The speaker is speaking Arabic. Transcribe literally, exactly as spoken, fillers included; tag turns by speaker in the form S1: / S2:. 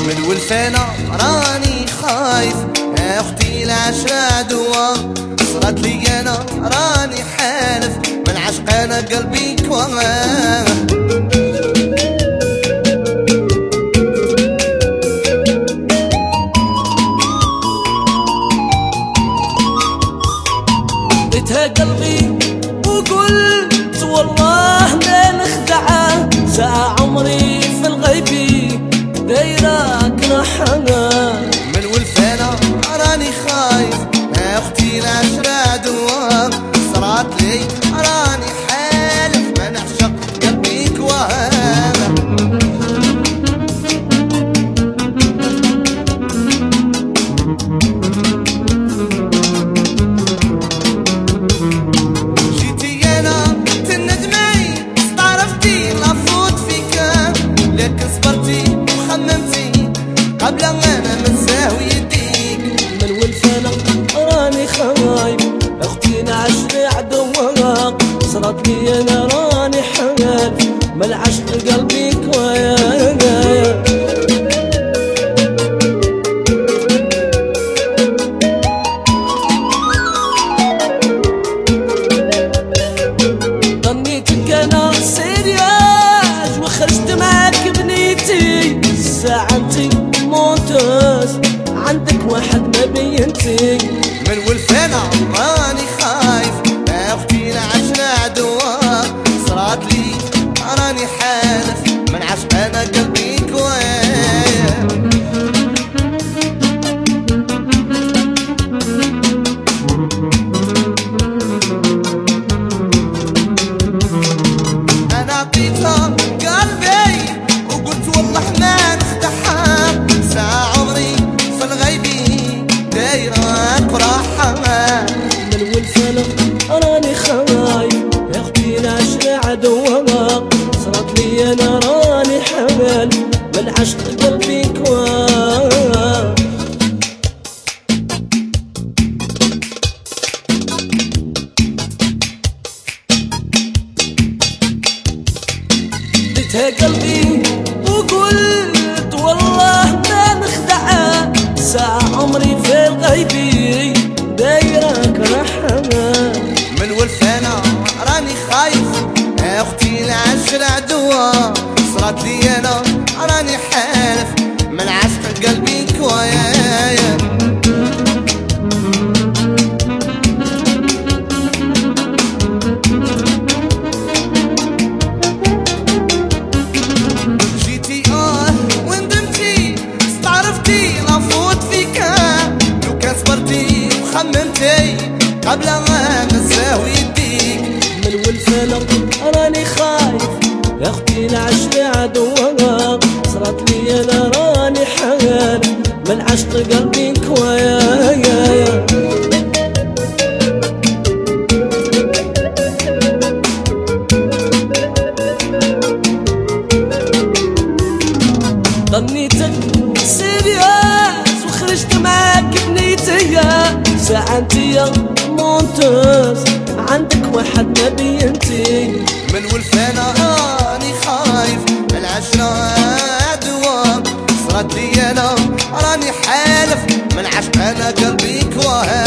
S1: من ولفانا راني خايف اختي العشرة دوا صرات لي انا راني حالف من عشق انا قلبي كواه.
S2: اديتها قلبي وقلت والله ما نخدعه، ساعة عمري في الغيبي دايراك نحنا.
S1: من ولفانا راني خايف اختي العشرة دوام صرات لي راني حالف ما نعشق قلبي كواه. جيتي انا تندمي استعرفتي لافوت فيك لكن صبرتي وخممتي قبل انا منساوي يديك.
S2: من ولفانا راني خايف اختي العشرة عدوها صرات لي انا راني حالف من العشق قلبي كوايا. ظنيتك انا سيرياج وخرجت معاك بنيتي، الساعة انتي موتوس عندك واحد ما بينتي.
S1: من ولفانا راني خايف اختي العشرة عدوها صرات لي راني حالف من عشق انا قلبي كوايا. انا عطيتها قلبي وقلت والله ما نفتحها، ساعة عمري في الغيبي دايرك راحة.
S2: من ولفانا راني خايف اختي العشرة عدوها صرات لي انا راني حمل من عشق قلبي كواه. اديتها قلبي وقلت والله ما نخدعه، ساعة عمري في الغيبي دايرك رحمة.
S1: من ولفانا راني خايف اختي العشرة دوا صرات لي انا راني حالف من عشق قلبي كوايا. جيتي اه وندمتي استعرفتي لافوت فيك لو كان صبرتي وخممتي قبل ما نساوي يديك.
S2: من ولفانا راني خايف اختي العشرة عدوها صرات لي انا راني حال من عشق قلبي كوايا. ظنيتك سيرياس وخرجت معاك بنيتي، ساعة انتي مونتوس عندك واحد ما بينتي.
S1: من ولفانا راني خايف العشرة دوام صرات لي انا راني حالف من عشق انا قلبي كواه.